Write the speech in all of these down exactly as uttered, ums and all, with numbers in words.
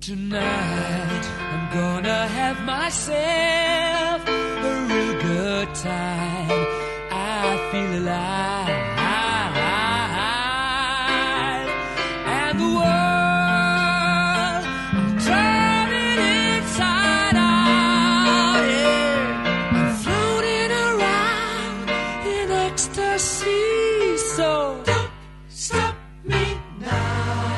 Tonight I'm gonna have myself a real good time. I feel alive, and the world I'm turning inside out. Yeah, I'm floating around in ecstasy. So don't stop me now.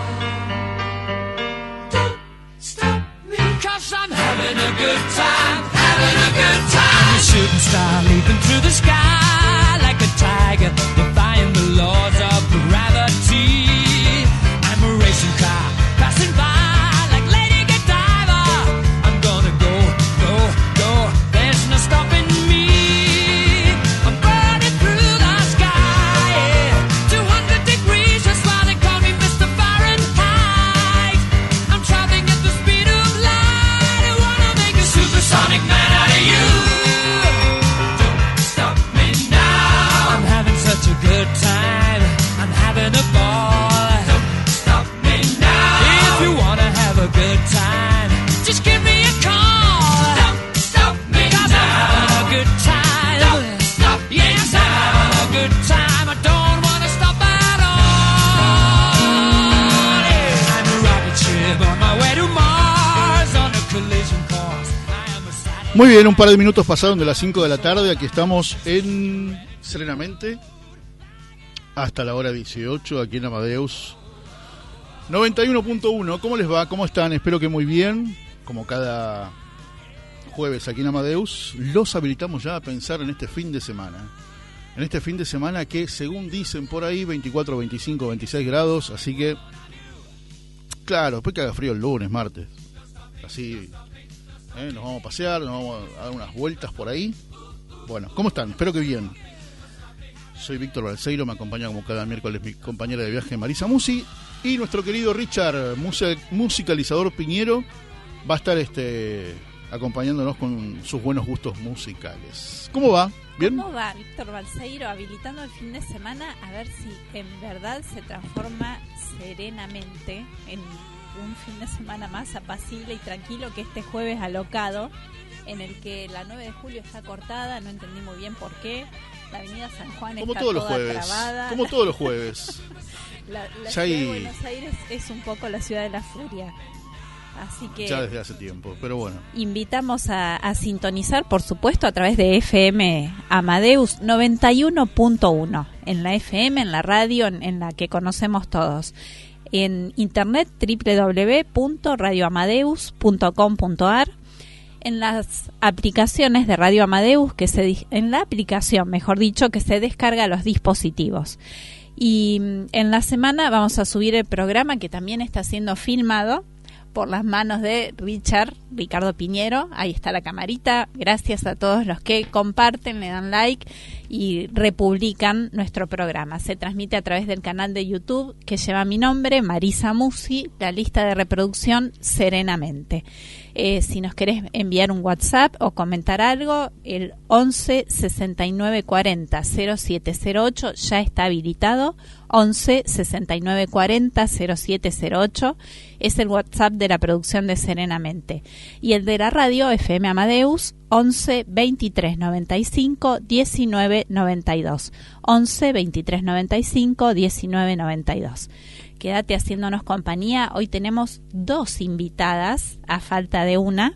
I'm having a good time, having a good time. I'm a shooting star leaping through the sky like a tiger, defying the laws of gravity. I'm a racing car passing by like Lady Godiva. I'm gonna go, go, go. There's no stopping me. I'm burning through the sky, yeah. two hundred degrees, that's why they call me Mister Fahrenheit. I'm traveling at the speed of light. Supersonic man out of you. Don't stop me now. I'm having such a good time. I'm having a ball. Don't stop me now. If you wanna have a good time, just give me a call. Don't stop me now. 'Cause I'm having a good time. Don't stop me yes, now. I'm having a good time. I don't wanna stop at all. Yeah. I'm a rocket ship on my way to Mars on a collision course. Muy bien, un par de minutos pasaron de las cinco de la tarde. Aquí estamos en Serenamente hasta la hora dieciocho, aquí en Amadeus noventa y uno punto uno. ¿Cómo les va? ¿Cómo están? Espero que muy bien. Como cada jueves aquí en Amadeus, los habilitamos ya a pensar en este fin de semana. En este fin de semana que, según dicen por ahí, veinticuatro, veinticinco, veintiséis grados. Así que, claro, después que haga frío el lunes, martes. Así... ¿Eh? Nos vamos a pasear, nos vamos a dar unas vueltas por ahí. Bueno, ¿cómo están? Espero que bien. Soy Víctor Balseiro, me acompaña como cada miércoles mi compañera de viaje Marisa Musi. Y nuestro querido Richard, musicalizador Piñero, va a estar este acompañándonos con sus buenos gustos musicales. ¿Cómo va? ¿Bien? ¿Cómo va Víctor Balseiro habilitando el fin de semana? A ver si en verdad se transforma serenamente en... un fin de semana más apacible y tranquilo que este jueves alocado, en el que la nueve de julio está cortada, no entendí muy bien por qué, la avenida San Juan como está todos los toda jueves, trabada. como todos los jueves. la la ciudad hay... de Buenos Aires es un poco la ciudad de la furia, así que ya desde hace tiempo, pero bueno. Invitamos a, a sintonizar, por supuesto, a través de F M Amadeus noventa y uno punto uno, en la F M, en la radio, en, en la que conocemos todos. En internet doble u doble u doble u punto radio amadeus punto com punto a r, en las aplicaciones de Radio Amadeus, que se en la aplicación, mejor dicho, que se descarga a los dispositivos. Y en la semana vamos a subir el programa, que también está siendo filmado por las manos de Richard, Ricardo Piñero. Ahí está la camarita. Gracias a todos los que comparten, le dan like y republican nuestro programa. Se transmite a través del canal de YouTube que lleva mi nombre, Marisa Musi, la lista de reproducción Serenamente. Eh, si nos querés enviar un WhatsApp o comentar algo, el once sesenta y nueve cuarenta cero siete cero ocho ya está habilitado. once sesenta y nueve cuarenta cero siete cero ocho es el WhatsApp de la producción de Serenamente. Y el de la radio, F M Amadeus, once veintitrés noventa y cinco diecinueve noventa y dos. once veintitrés noventa y cinco diecinueve noventa y dos. Quédate haciéndonos compañía. Hoy tenemos dos invitadas, a falta de una.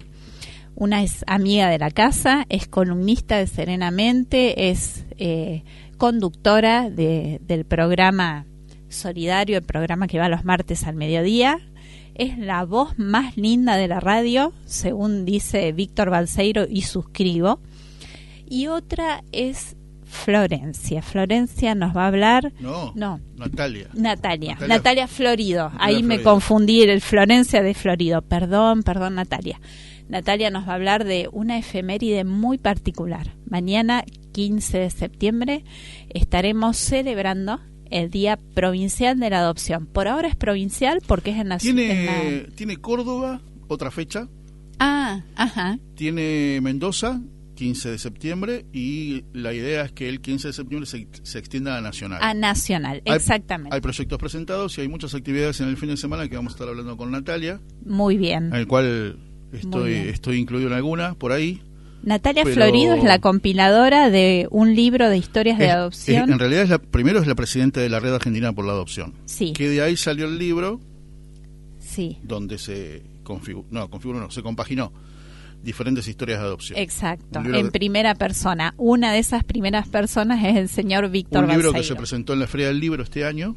Una es amiga de la casa, es columnista de Serenamente, es eh, conductora de, del programa solidario, el programa que va los martes al mediodía. Es la voz más linda de la radio, según dice Víctor Balseiro, y suscribo. Y otra es Florencia. Florencia nos va a hablar... No, no. Natalia. Natalia. Natalia, Natalia Florido. Natalia Ahí Florido. me confundí, el Florencia de Florido. Perdón, perdón, Natalia. Natalia nos va a hablar de una efeméride muy particular. Mañana, quince de septiembre, estaremos celebrando el Día Provincial de la Adopción. Por ahora es provincial porque es en la... ¿Tiene, en la... ¿Tiene Córdoba otra fecha? Ah, ajá. Tiene Mendoza quince de septiembre, y la idea es que el quince de septiembre se, se extienda a Nacional. A Nacional, hay, exactamente. Hay proyectos presentados y hay muchas actividades en el fin de semana que vamos a estar hablando con Natalia. Muy bien. En el cual estoy, estoy incluido en alguna, por ahí. Natalia pero... Florido es la compiladora de un libro de historias es, de adopción. Es, en realidad, es la, primero es la presidenta de la Red Argentina por la Adopción. Sí. Que de ahí salió el libro. Sí. Donde se configuró, no, configuró no, se compaginó diferentes historias de adopción. Exacto, en que, primera persona. Una de esas primeras personas es el señor Víctor Un libro Balseiro, que se presentó en la Feria del Libro este año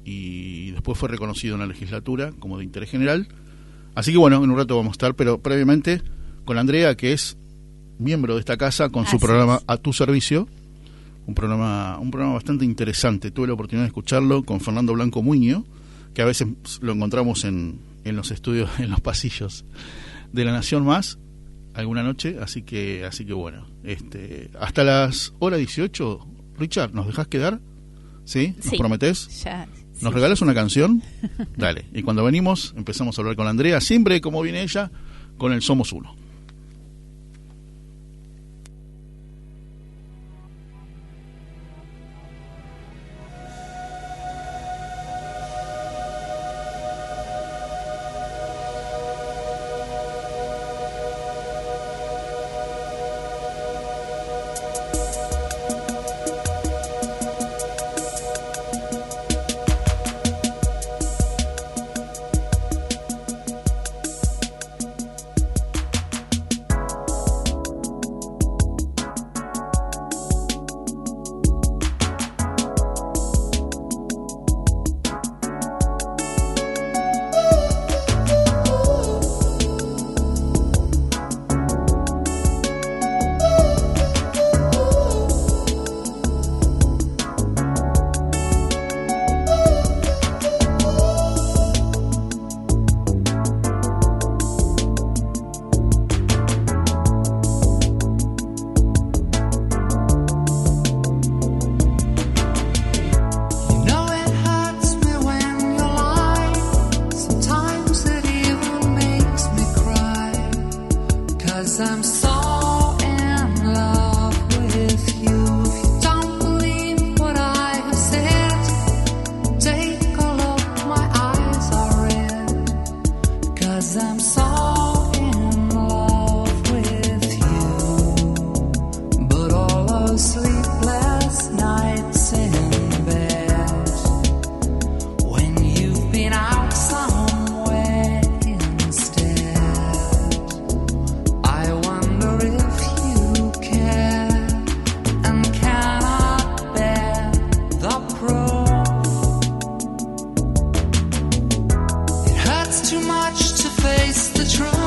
y después fue reconocido en la legislatura como de interés general. Así que bueno, en un rato vamos a estar, pero previamente con Andrea, que es miembro de esta casa, con Así su programa es. A Tu Servicio, un programa un programa bastante interesante. Tuve la oportunidad de escucharlo con Fernando Blanco Muño, que a veces lo encontramos en, en los estudios, en los pasillos de La Nación Más, alguna noche, así que así que bueno, este hasta las hora dieciocho, Richard, ¿nos dejás quedar? ¿Sí? ¿Nos sí, prometés? Ya, ¿Nos sí. regalas una canción? Dale, y cuando venimos empezamos a hablar con Andrea, siempre como viene ella, con el Somos Uno. Too much to face the truth.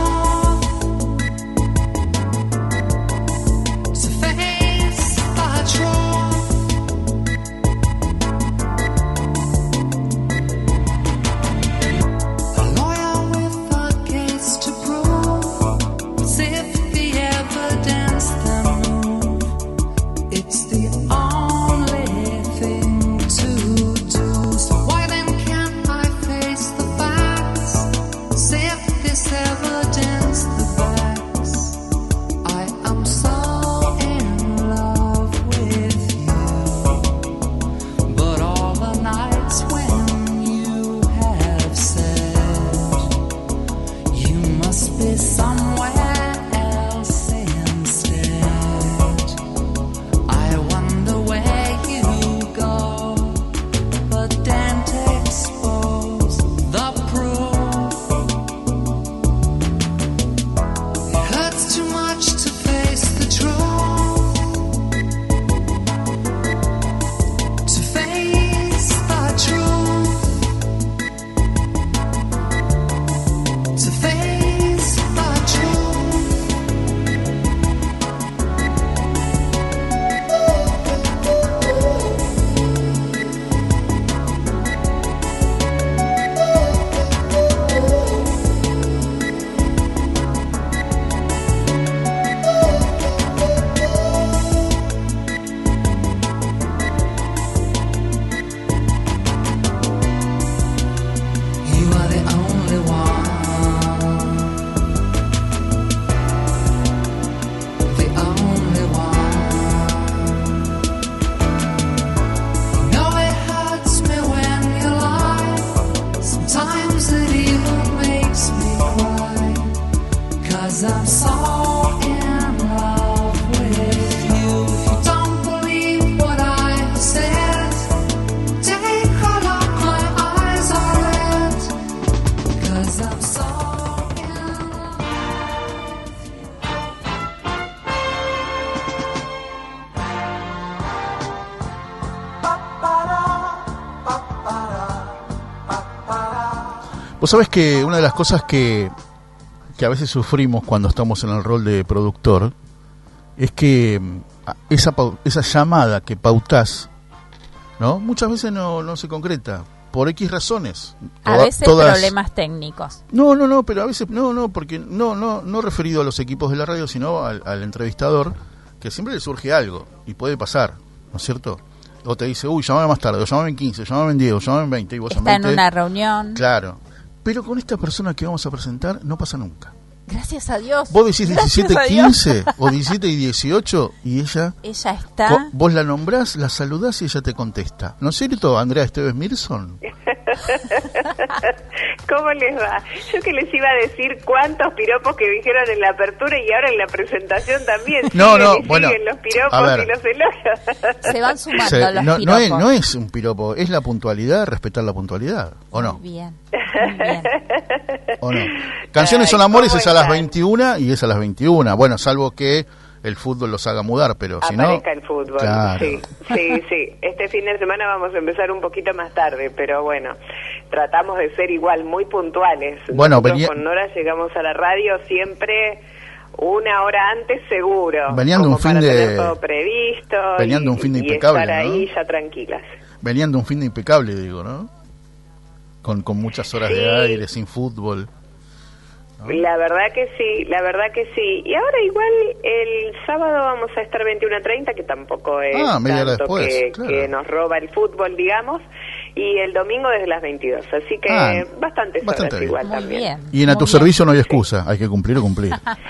Vos sabés que una de las cosas que, que a veces sufrimos cuando estamos en el rol de productor es que esa, esa llamada que pautás, ¿no? Muchas veces no, no se concreta, por X razones. A Toda, veces todas... problemas técnicos. No, no, no, pero a veces, no, no, porque no, no, no referido a los equipos de la radio, sino al, al entrevistador, que siempre le surge algo, y puede pasar, ¿no es cierto? O te dice, uy, llamame más tarde, o llamame en quince, llamame en diez, o llamame en veinte, y vos Está en una reunión. Claro. Pero con esta persona que vamos a presentar no pasa nunca. Gracias a Dios. Vos decís diecisiete Gracias a quince o diecisiete y dieciocho y ella... Ella está... Co- vos la nombrás, la saludás y ella te contesta. ¿No es cierto, Andrea Esteves Mirson? ¿Cómo les va? Yo que les iba a decir cuántos piropos que dijeron en la apertura y ahora en la presentación también. No, siguen no, y bueno, siguen los piropos a ver. y los elogios. Se van sumando Se- los no, no, piropos. es, no es un piropo, es la puntualidad, respetar la puntualidad, ¿o no? Muy bien, muy bien. ¿O no? Canciones Ay, son amores ¿cómo es a las están? veintiuna y es a las veintiuna. Bueno, salvo que el fútbol los haga mudar, pero si no... Aparezca el fútbol. Claro. Sí, sí, sí. Este fin de semana vamos a empezar un poquito más tarde, pero bueno, tratamos de ser igual muy puntuales. Bueno, Nosotros venía- con Nora llegamos a la radio siempre una hora antes seguro. Venían de un como fin para de- tener todo previsto. Venían y, de un fin de y impecable, estar ahí ¿no? ya tranquilas. Venían de un fin de impecable, digo, ¿no? Con, con muchas horas Sí. de aire, sin fútbol. ¿no? La verdad que sí, la verdad que sí. Y ahora igual el sábado vamos a estar veintiuno treinta, que tampoco es Ah, media hora tanto después, que, claro. que nos roba el fútbol, digamos. Y el domingo desde las veintidós, así que Ah, bastantes bastante horas bien. igual Muy también. bien. Y en a muy tu bien. servicio no hay excusa, hay que cumplir o cumplir.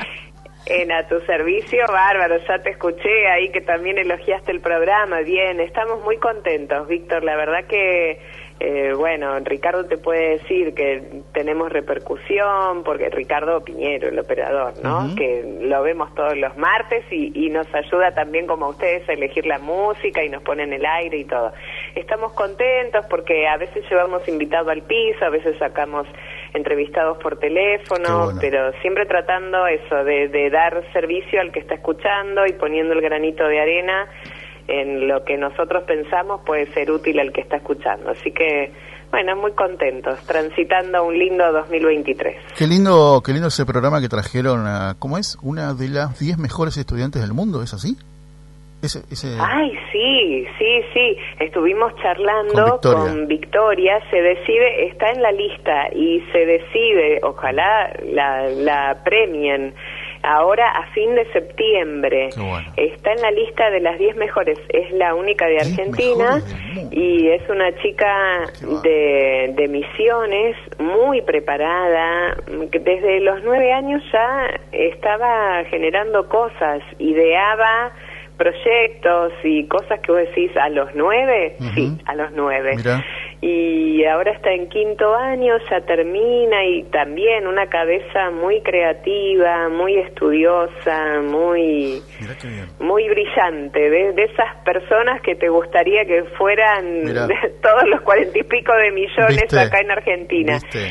En A Tu Servicio, bárbaro, ya te escuché ahí que también elogiaste el programa, bien, estamos muy contentos, Víctor, la verdad que, eh, bueno, Ricardo te puede decir que tenemos repercusión, porque Ricardo Piñero, el operador, ¿no? Ujú. Que lo vemos todos los martes y, y nos ayuda también como a ustedes a elegir la música y nos pone en el aire y todo. Estamos contentos porque a veces llevamos invitado al piso, a veces sacamos entrevistados por teléfono, Qué bueno. pero siempre tratando eso, de, de dar servicio al que está escuchando y poniendo el granito de arena en lo que nosotros pensamos puede ser útil al que está escuchando. Así que, bueno, muy contentos, transitando un lindo dos mil veintitrés. Qué lindo, qué lindo ese programa que trajeron a, ¿cómo es? Una de las diez mejores estudiantes del mundo, ¿es así? Ese, ese... Ay, sí, sí, sí. Estuvimos charlando Con con Victoria. Victoria. Se decide, está en la lista y se decide, ojalá la, la premien ahora a fin de septiembre. Qué bueno. Está en la lista de las diez mejores. Es la única de diez Argentina mejores del mundo. y es una chica Qué bárbaro. de, de Misiones, muy preparada. Desde los nueve años ya estaba generando cosas, ideaba proyectos y cosas que vos decís a los nueve, Ujú. sí, a los nueve. Mirá. Y ahora está en quinto año, ya termina y también una cabeza muy creativa, muy estudiosa, muy Mirá qué bien. muy brillante, de, de esas personas que te gustaría que fueran Mirá. todos los cuarenta y pico de millones ¿Viste? acá en Argentina. ¿Viste?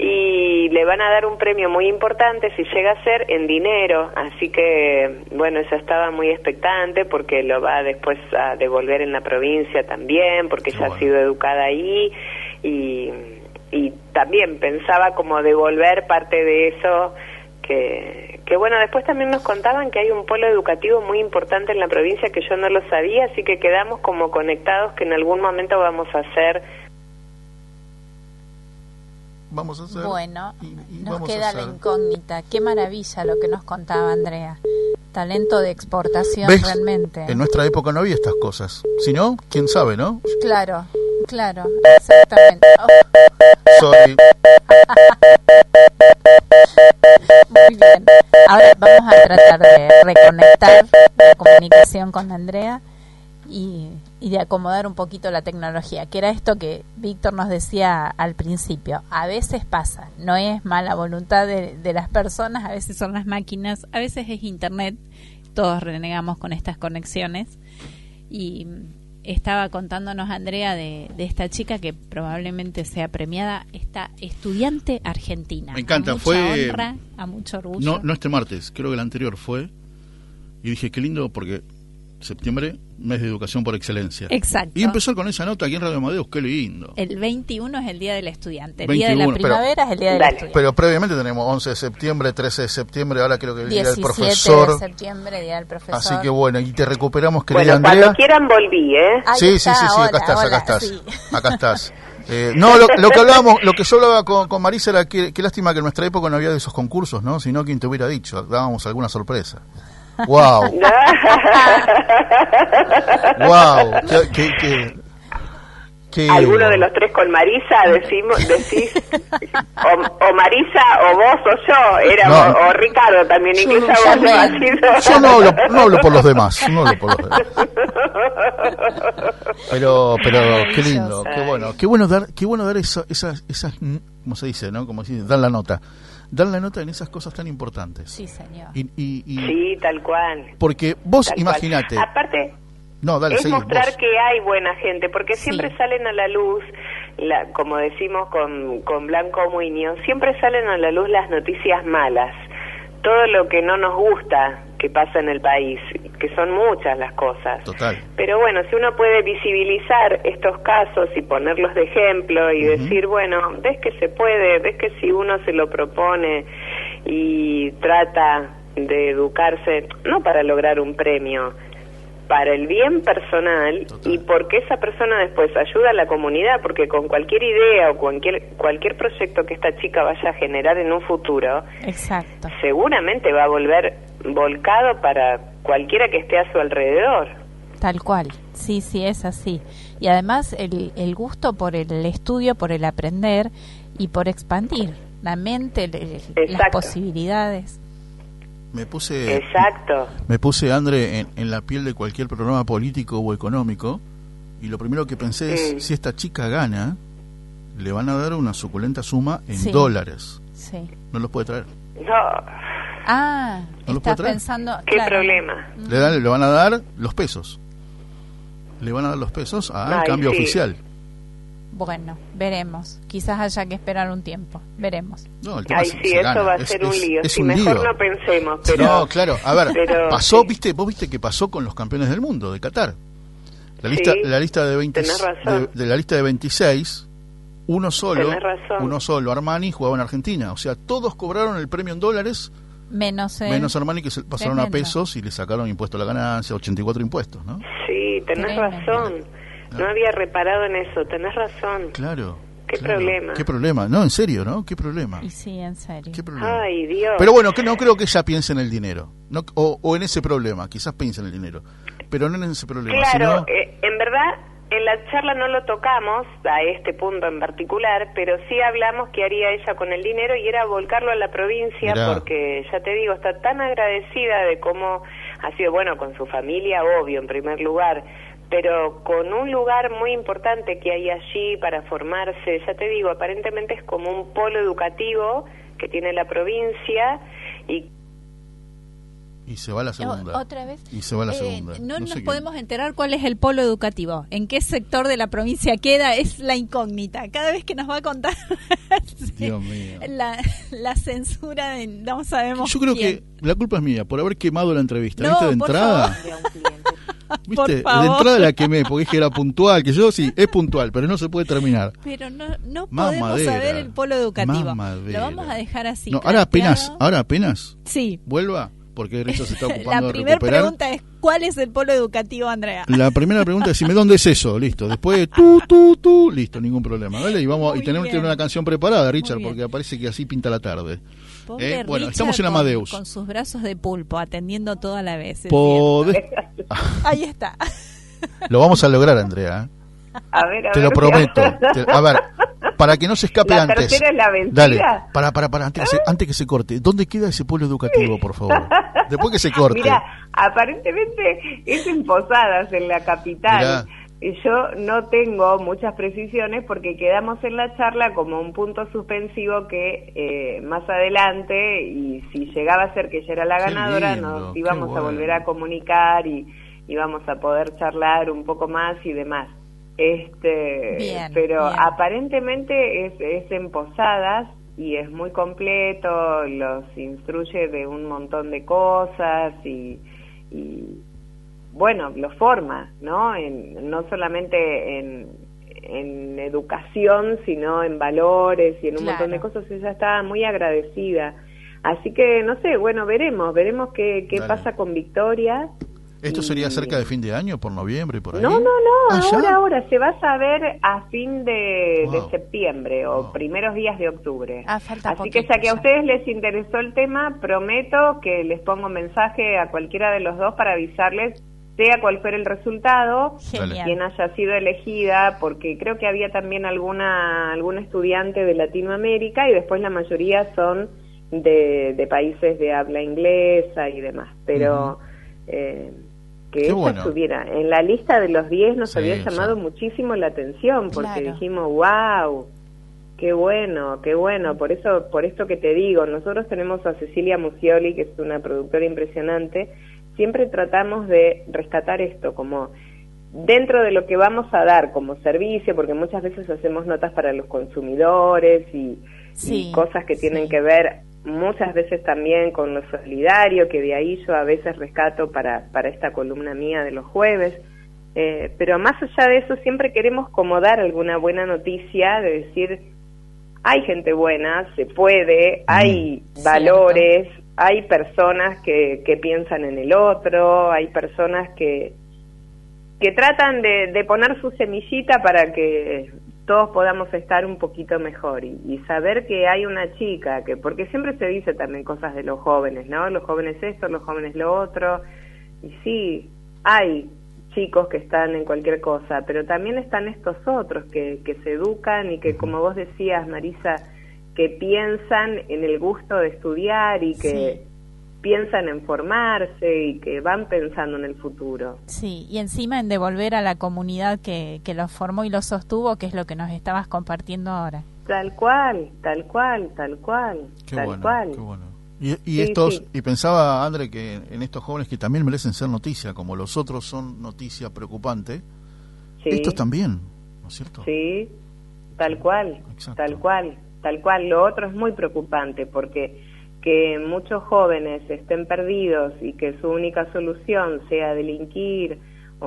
Y le van a dar un premio muy importante si llega a ser en dinero, así que bueno, ella estaba muy expectante porque lo va después a devolver en la provincia también, porque Qué ella bueno. ha sido educada ahí y, y también pensaba como devolver parte de eso que, que bueno, después también nos contaban que hay un polo educativo muy importante en la provincia que yo no lo sabía, así que quedamos como conectados que en algún momento vamos a hacer. Vamos a hacer. Bueno, y- y nos vamos a queda la hacer. incógnita. Qué maravilla lo que nos contaba Andrea. Talento de exportación ¿Ves? realmente. En nuestra época no había estas cosas. Si no, quién sabe, ¿no? Claro, claro, exactamente. Oh, Soy... muy bien. Ahora vamos a tratar de reconectar la comunicación con Andrea y, y de acomodar un poquito la tecnología, que era esto que Víctor nos decía al principio. A veces pasa, no es mala voluntad de, de las personas, a veces son las máquinas, a veces es internet, todos renegamos con estas conexiones. Y estaba contándonos Andrea de, de esta chica que probablemente sea premiada, esta estudiante argentina. Me encanta, a mucha fue- honra, a mucho orgullo. No, no este martes, creo que el anterior fue. Y dije, qué lindo, porque septiembre, mes de educación por excelencia. Exacto. Y empezar con esa nota aquí en Radio Amadeus, qué lindo. El veintiuno es el Día del Estudiante. El veintiuno, Día de la Primavera pero, es el Día del dale. Estudiante. Pero previamente tenemos once de septiembre, trece de septiembre, ahora creo que el Día del diecisiete Profesor. de septiembre, Día del Profesor. Así que bueno, y te recuperamos, querida Bueno, Andrea. cuando quieran volví, ¿eh? Ahí Sí, está, sí, sí, sí, hola, acá estás, hola, acá estás. sí. Acá estás. Eh, no, lo, lo que hablábamos, lo que yo hablaba con, con Marisa era que qué lástima que en nuestra época no había de esos concursos, ¿no? Sino quien te hubiera dicho, dábamos alguna sorpresa. Wow. Wow. ¿Qué, qué, qué, qué- Alguno de los tres con Marisa, decimos, decís, o, o Marisa, o vos, o yo, era, No. o, o Ricardo también, incluso yo vos lo has también. sido. Yo no hablo, no hablo por los demás, no hablo por los demás. Pero, pero qué lindo, qué bueno, qué bueno dar, qué bueno dar esa, esas, esas, ¿cómo se dice, no? Como se dice, dar la nota, dar la nota en esas cosas tan importantes. Sí, señor. Y, y, y Sí, tal cual. porque vos tal imagínate, cual. Aparte, no, dale, es seguí, mostrar vos. que hay buena gente, porque Sí. siempre salen a la luz, la, como decimos con, con Blanco Muñoz, siempre salen a la luz las noticias malas, todo lo que no nos gusta que pasa en el país, que son muchas las cosas. Total. Pero bueno, si uno puede visibilizar estos casos y ponerlos de ejemplo y Ujú. decir, bueno, ves que se puede, ves que si uno se lo propone y trata de educarse, no para lograr un premio, para el bien personal. Total. Y porque esa persona después ayuda a la comunidad, porque con cualquier idea o cualquier cualquier proyecto que esta chica vaya a generar en un futuro, Exacto. seguramente va a volver volcado para cualquiera que esté a su alrededor. Tal cual, sí, sí, es así. Y además el, el gusto por el estudio, por el aprender y por expandir la mente, el- el- las Exacto. posibilidades. Me puse, Exacto. me puse, André, en, en la piel de cualquier programa político o económico, y lo primero que pensé es, Mm. si esta chica gana, le van a dar una suculenta suma en Sí. dólares. Sí. No los puede traer. No, Ah, ¿No lo estás puede traer? pensando... qué claro. problema. Le, dan, le van a dar los pesos. Le van a dar los pesos a Ay, cambio sí. oficial. Bueno, veremos. Quizás haya que esperar un tiempo. Veremos. No, el tema Ay, es- sí, se eso gana. va a Es- ser un es- lío. es Sí, un mejor lío. no pensemos, pero... No, claro. A ver, pero- pasó, sí. viste, vos viste que pasó con los campeones del mundo de Qatar. La lista, Sí, la lista de veinte, tenés razón. de, de la lista de veintiséis, uno solo, Tenés razón. uno solo, Armani jugaba en Argentina. O sea, todos cobraron el premio en dólares, Menos el... menos Armani que se pasaron a Tremendo. pesos y le sacaron impuesto a la ganancia, ochenta y cuatro impuestos, ¿no? Sí, tenés Tremendo. razón. No había reparado en eso, tenés razón. Claro. Qué claro. problema. Qué problema. No, en serio, ¿no? Qué problema. Y sí, en serio. Qué problema. Ay, Dios. Pero bueno, que no creo que ella piense en el dinero, no, o, o en ese problema, quizás piense en el dinero, pero no en ese problema. Claro, sino- eh, en verdad en la charla no lo tocamos a este punto en particular, pero sí hablamos qué haría ella con el dinero y era volcarlo a la provincia. Mirá. Porque ya te digo, está tan agradecida de cómo ha sido, bueno, con su familia, obvio, en primer lugar, pero con un lugar muy importante que hay allí para formarse. Ya te digo, aparentemente es como un polo educativo que tiene la provincia y Y se va la segunda. O- ¿Otra vez? Y se va la Eh, segunda. no, nos sé qué. podemos enterar cuál es el polo educativo. ¿En qué sector de la provincia queda? Es la incógnita. Cada vez que nos va a contar sí, Dios mío. la, la censura de no sabemos Yo creo quién. que la culpa es mía por haber quemado la entrevista. No, ¿Viste? De por entrada. favor. ¿Viste? Por De favor. entrada la quemé porque dije que era puntual. Que yo sí, es puntual, pero no se puede terminar. Pero no, no Más podemos madera. saber el polo educativo. Más madera. Lo vamos a dejar así. No, ahora apenas, planteado. ahora apenas Sí. vuelva, porque Richard se está ocupando La de primera recuperar. pregunta es: ¿cuál es el polo educativo, Andrea? La primera pregunta es: dime dónde es eso, listo. Después, tú, tú, tú, listo, ningún problema. Dale, y vamos Muy y tenemos que bien. tener una canción preparada, Richard, bien. porque parece que así pinta la tarde. Pobre Eh, bueno, Richard estamos en con- Amadeus. Con, sus brazos de pulpo, atendiendo toda la vez. es Podés- cierto. Ahí está. Lo vamos a lograr, Andrea. ¿eh? a ver, a Te ver, lo prometo. Te- a ver, para que no se escape La antes. tercera es la vencida. Dale, para, para, para, antes que, se, antes que se corte. ¿Dónde queda ese polo educativo, por favor? Después que se corte. Mira, aparentemente es en Posadas, en la capital. Mirá. Y Yo no tengo muchas precisiones porque quedamos en la charla como un punto suspensivo que eh, más adelante, y si llegaba a ser que ella era la Qué ganadora, lindo, nos qué íbamos bueno. a volver a comunicar y íbamos a poder charlar un poco más y demás. Este, Bien, pero bien. aparentemente es, es en Posadas y es muy completo, los instruye de un montón de cosas y, y bueno, los forma, ¿no? En, no solamente en, en educación, sino en valores y en un Claro. montón de cosas. Ella estaba muy agradecida. Así que, no sé, bueno, veremos, veremos qué, qué Dale. pasa con Victoria. ¿Esto Y- sería cerca de fin de año, por noviembre, por ahí? No, no, no, Ah, ¿ya? ahora, ahora, se va a saber a fin de, Wow. de septiembre o Wow. primeros días de octubre. Ah, falta Así poquito que ya que a ya. ustedes les interesó el tema, prometo que les pongo mensaje a cualquiera de los dos para avisarles, sea cual fuera el resultado, Genial. quien haya sido elegida, porque creo que había también alguna algún estudiante de Latinoamérica y después la mayoría son de, de países de habla inglesa y demás, pero Ujú. eh, que Qué ella bueno. estuviera en la lista de los diez nos Sí, había llamado sí. muchísimo la atención, porque Claro. dijimos, wow, qué bueno, qué bueno, por eso, por esto que te digo, nosotros tenemos a Cecilia Musioli, que es una productora impresionante, siempre tratamos de rescatar esto como dentro de lo que vamos a dar como servicio, porque muchas veces hacemos notas para los consumidores y, Sí, y cosas que tienen sí. que ver muchas veces también con lo solidario, que de ahí yo a veces rescato para, para esta columna mía de los jueves. Eh, pero más allá de eso, siempre queremos como dar alguna buena noticia, de decir, hay gente buena, se puede, hay Cierto. valores, hay personas que, que piensan en el otro, hay personas que, que tratan de, de poner su semillita para que todos podamos estar un poquito mejor y, y saber que hay una chica, que porque siempre se dice también cosas de los jóvenes, ¿no? Los jóvenes esto, los jóvenes lo otro, y sí, hay chicos que están en cualquier cosa, pero también están estos otros que, que se educan y que, como vos decías, Marisa, que piensan en el gusto de estudiar y que Sí. piensan en formarse y que van pensando en el futuro. Sí, y encima en devolver a la comunidad que, que los formó y los sostuvo, que es lo que nos estabas compartiendo ahora. Tal cual, tal cual, tal cual, Qué tal bueno, cual. qué bueno. Y, y Sí, estos, sí. y pensaba, André, que en estos jóvenes que también merecen ser noticia, como los otros son noticia preocupante, Sí, estos también, ¿no es cierto? sí, tal cual, Exacto. tal cual, tal cual. Lo otro es muy preocupante porque que muchos jóvenes estén perdidos y que su única solución sea delinquir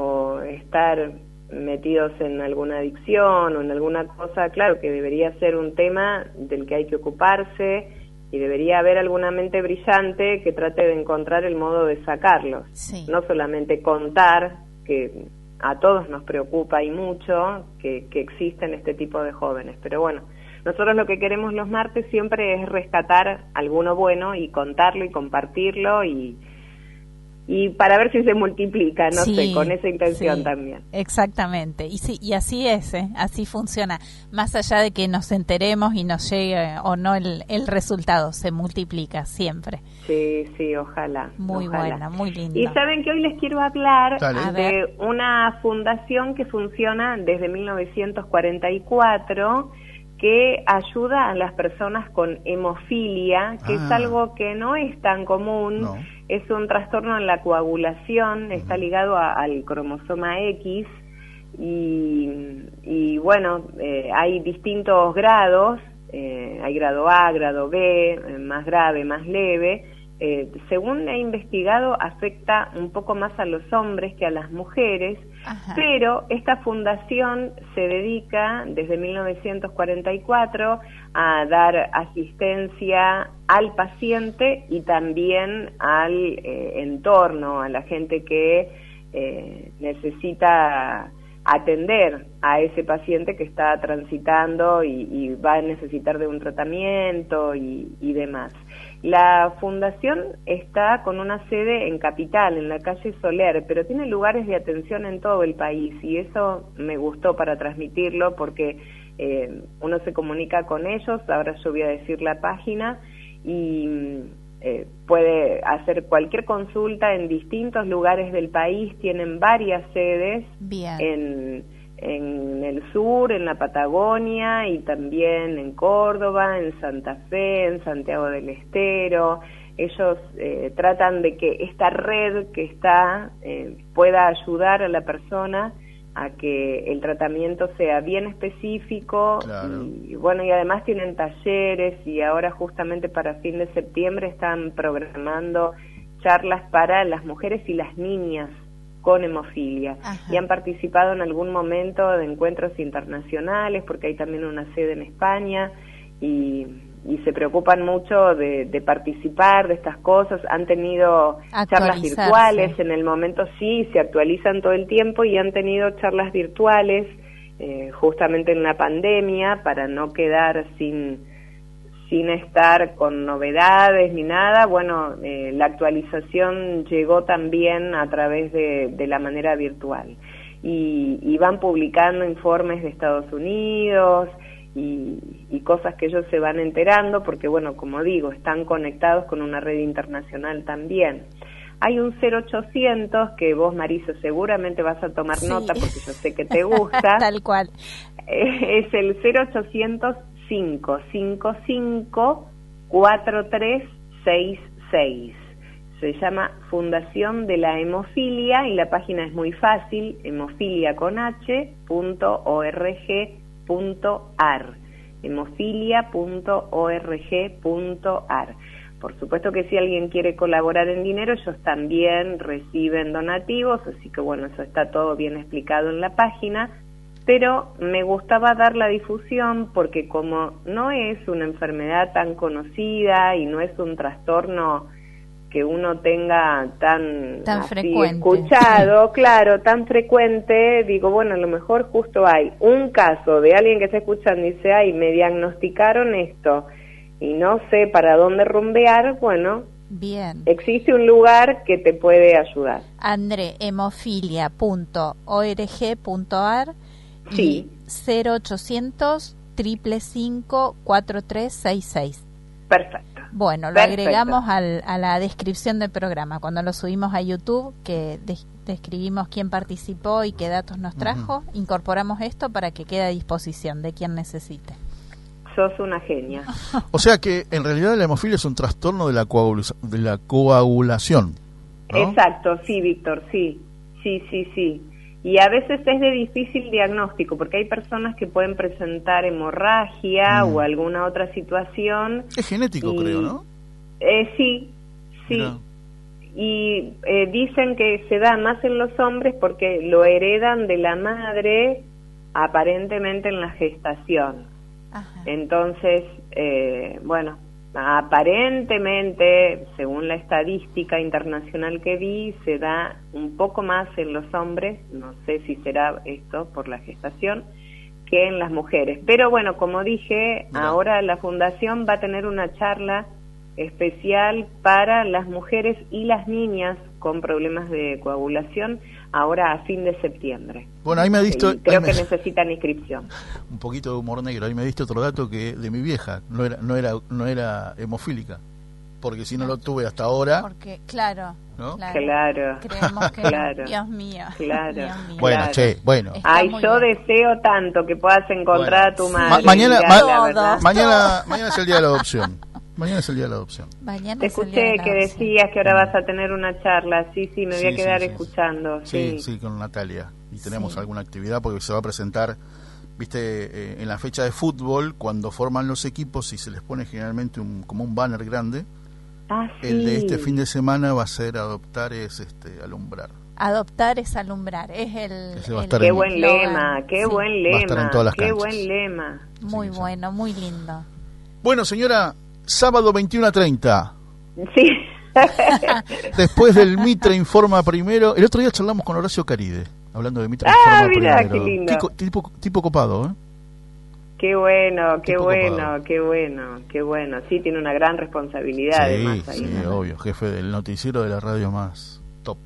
o estar metidos en alguna adicción o en alguna cosa, claro que debería ser un tema del que hay que ocuparse y debería haber alguna mente brillante que trate de encontrar el modo de sacarlos. Sí. No solamente contar, que a todos nos preocupa y mucho que, que existen este tipo de jóvenes, pero bueno, nosotros lo que queremos los martes siempre es rescatar alguno bueno y contarlo y compartirlo y, y para ver si se multiplica, no Sí, sé, con esa intención sí, también. Exactamente, y sí, y así es, ¿eh? Así funciona. Más allá de que nos enteremos y nos llegue o no el, el resultado, se multiplica siempre. Sí, sí, ojalá. Muy ojalá. buena, muy linda. Y saben que hoy les quiero hablar Dale. A de ver. una fundación que funciona desde mil novecientos cuarenta y cuatro, que ayuda a las personas con hemofilia, que Ah. es algo que no es tan común. No. Es un trastorno en la coagulación, está ligado a- al cromosoma X y, y bueno, eh, hay distintos grados, eh, hay grado A, grado B, eh, más grave, más leve. Eh, según he investigado, afecta un poco más a los hombres que a las mujeres, Ajá. pero esta fundación se dedica desde mil novecientos cuarenta y cuatro a dar asistencia al paciente y también al eh, entorno, a la gente que eh, necesita atender a ese paciente que está transitando y, y va a necesitar de un tratamiento y, y demás. La fundación está con una sede en Capital, en la calle Soler, pero tiene lugares de atención en todo el país y eso me gustó para transmitirlo porque eh, uno se comunica con ellos, ahora yo voy a decir la página y eh, puede hacer cualquier consulta en distintos lugares del país, tienen varias sedes Bien. en, en el sur, en la Patagonia y también en Córdoba, en Santa Fe, en Santiago del Estero. Ellos eh, tratan de que esta red que está eh, pueda ayudar a la persona a que el tratamiento sea bien específico. Claro. y, y bueno, y además tienen talleres y ahora justamente para fin de septiembre están programando charlas para las mujeres y las niñas con hemofilia. Ajá. Y han participado en algún momento de encuentros internacionales, porque hay también una sede en España, y, y se preocupan mucho de, de participar de estas cosas. Han tenido charlas virtuales, en el momento sí, se actualizan todo el tiempo, y han tenido charlas virtuales eh, justamente en la pandemia, para no quedar sin... sin estar con novedades ni nada. Bueno, eh, la actualización llegó también a través de, de la manera virtual. Y, y van publicando informes de Estados Unidos y, y cosas que ellos se van enterando, porque, bueno, como digo, están conectados con una red internacional también. Hay un cero ochocientos que vos, Marisa, seguramente vas a tomar sí. nota, porque yo sé que te gusta. Tal cual. Eh, es el cero ochocientos cinco cinco cinco cuatro tres seis seis. Se llama Fundación de la Hemofilia, y la página es muy fácil, hemofilia con h punto org punto ar, hemofilia punto org punto ar. Por supuesto que si alguien quiere colaborar en dinero, ellos también reciben donativos, así que bueno, eso está todo bien explicado en la página. Pero me gustaba dar la difusión porque como no es una enfermedad tan conocida y no es un trastorno que uno tenga tan, tan así frecuente, escuchado, claro, tan frecuente, digo, bueno, a lo mejor justo hay un caso de alguien que está escuchando y dice, ay, me diagnosticaron esto y no sé para dónde rumbear, bueno, bien, existe un lugar que te puede ayudar. André, hemofilia punto org punto ar. Sí. cero ochocientos, cinco cinco, cuatro tres seis seis. Perfecto. Bueno, lo Perfecto. agregamos al, a la descripción del programa. Cuando lo subimos a YouTube, que de, describimos quién participó y qué datos nos trajo, uh-huh. incorporamos esto para que quede a disposición de quien necesite. Sos una genia. O sea que en realidad la hemofilia es un trastorno de la, coagula- de la coagulación, ¿no? Exacto, sí, Víctor, sí. Sí, sí, sí. Y a veces es de difícil diagnóstico, porque hay personas que pueden presentar hemorragia mm. o alguna otra situación. Es genético, y, creo, ¿no? Eh, sí, sí. Mirá. Y eh, dicen que se da más en los hombres porque lo heredan de la madre aparentemente en la gestación. Ajá. Entonces, eh, bueno, aparentemente, según la estadística internacional que vi, se da un poco más en los hombres, no sé si será esto por la gestación, que en las mujeres. Pero bueno, como dije, Mira. ahora la Fundación va a tener una charla especial para las mujeres y las niñas con problemas de coagulación, ahora a fin de septiembre. Bueno, ahí me diste... Y creo me... que necesitan inscripción. Un poquito de humor negro. Ahí me diste otro dato que de mi vieja. No era no era, no era hemofílica. Porque si no lo tuve hasta ahora... Porque, claro, ¿no? claro. Claro. Creemos que... claro. Dios mío. Claro. Dios mío. Bueno, claro. che, bueno. Está Ay, yo bien. deseo tanto que puedas encontrar bueno. a tu madre. Ma- mañana, Mira, ma- la verdad. mañana, mañana es el día de la adopción. Mañana es el día de la adopción. Mañana Te es el día escuché de la que adopción. decías que ahora vas a tener una charla. Sí, sí, me voy Sí, a quedar sí, sí. escuchando. Sí, Sí, sí, con Natalia. Y tenemos Sí. alguna actividad porque se va a presentar, viste, eh, en la fecha de fútbol, cuando forman los equipos y se les pone generalmente un, como un banner grande. Ah, sí. El de este fin de semana va a ser adoptar es este alumbrar. Adoptar es alumbrar. Es el... Ese va a el estar Qué en- buen eslogan. lema, qué Sí. buen Va a estar lema. en todas las Qué canchas. buen lema. Muy Sí, sí. bueno, muy lindo. Bueno, señora, sábado veintiuno a treinta. Sí. Después del Mitre Informa Primero. El otro día charlamos con Horacio Caride, hablando de Mitre Ah, Informa mirá, Primero. qué lindo. Tipo, tipo, tipo copado, ¿eh? Qué bueno, qué Tipo bueno, copado. qué bueno, qué bueno. Sí, tiene una gran responsabilidad además Sí, ahí. sí, ¿no? obvio, jefe del noticiero de la radio más top.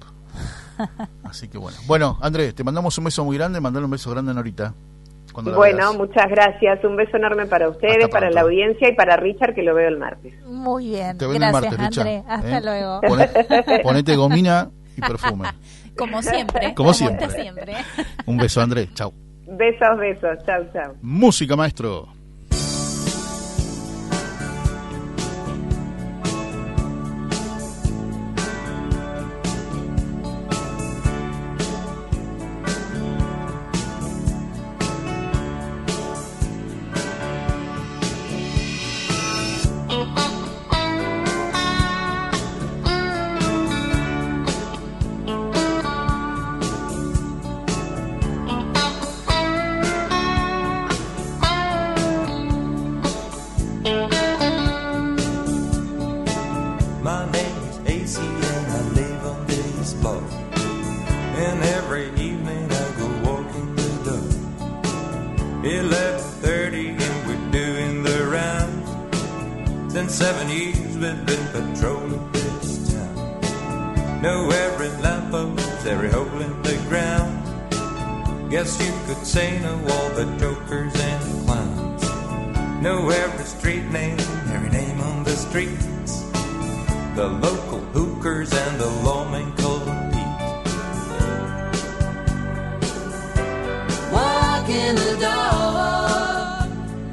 Así que bueno. Bueno, Andrés, te mandamos un beso muy grande, mandale un beso grande a Norita. cuando la Bueno, veas. muchas gracias. Un beso enorme para ustedes, Hasta para pronto. la audiencia y para Richard, que lo veo el martes. Muy bien, Te veo el gracias martes, André, Richa, hasta ¿eh? luego. Poné- ponete gomina y perfume. Como siempre, Como usted siempre. siempre. Un beso, Andrés. Chau. Besos, besos. Chau, chau. Música, maestro. My name is A C and I live on this block. And every evening I go walking the dog. Eleven thirty and we're doing the round. Since seven years we've been patrolling this town. Know every lamppost, every hole in the ground. Guess you could say know all the jokers and the clowns. Know every street name, every name on the streets. The local hookers and the lawmen called Pete. Walking the dog.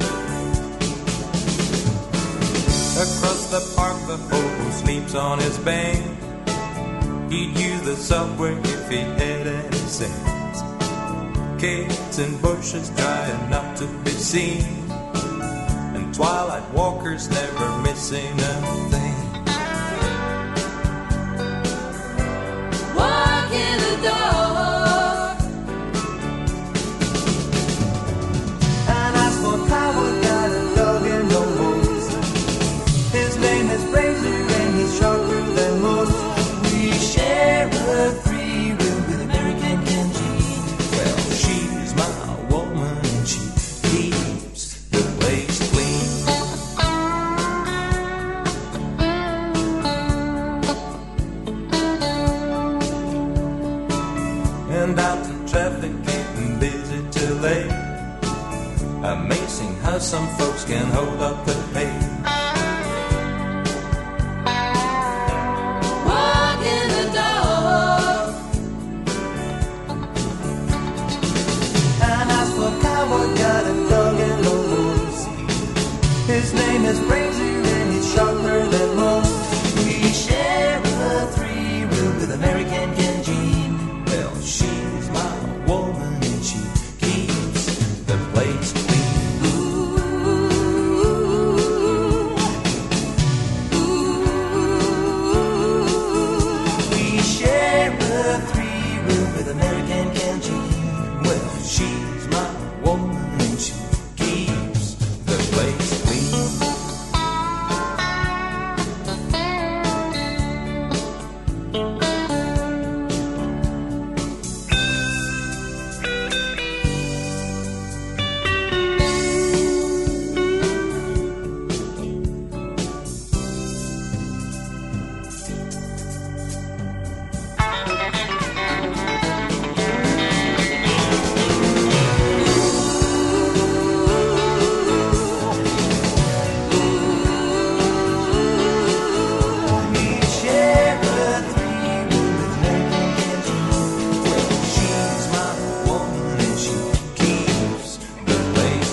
Across the park the hobo sleeps on his bank. He'd use the subway if he had any sense. Kids and bushes trying not to be seen, and twilight walkers never missing a thing. Walking the dog. And as for Coward, got a dog and no most. His name is Razor and he's sharper than most. We share a free room with American Kenji. Well, she's my woman and she keeps the place clean. And out in traffic getting busy till late. Amazing how some folks can hold up the pace. Walking the dog. And as for Cowboy, got a dog and no moves. His name is Razor and he's sharper than most. We share a three room with American Kenji. Well, she's my woman and she keeps the place clean. We share a three room with American Kenji. Well, she's my woman and she keeps the place clean. We share a three room with American Kenji. Well, she's my woman and she keeps the place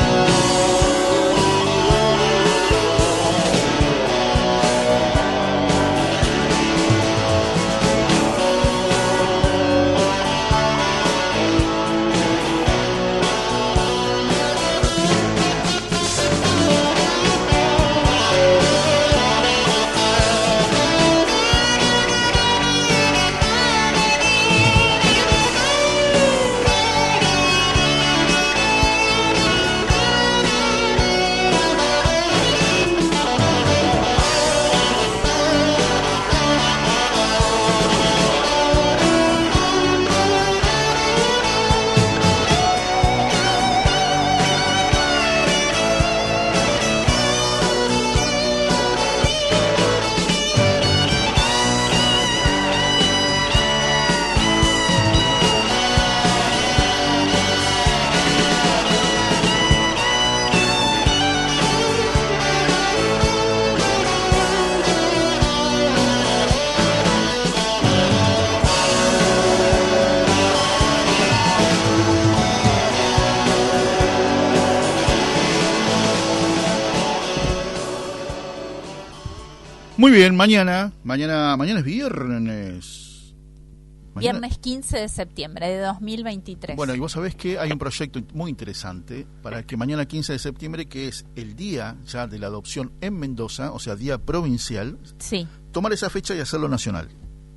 Muy bien, mañana, mañana, mañana es viernes. Mañana- Viernes quince de septiembre de dos mil veintitrés. Bueno, y vos sabés que hay un proyecto muy interesante para que mañana quince de septiembre, que es el día ya de la adopción en Mendoza, o sea, día provincial, Sí. tomar esa fecha y hacerlo nacional.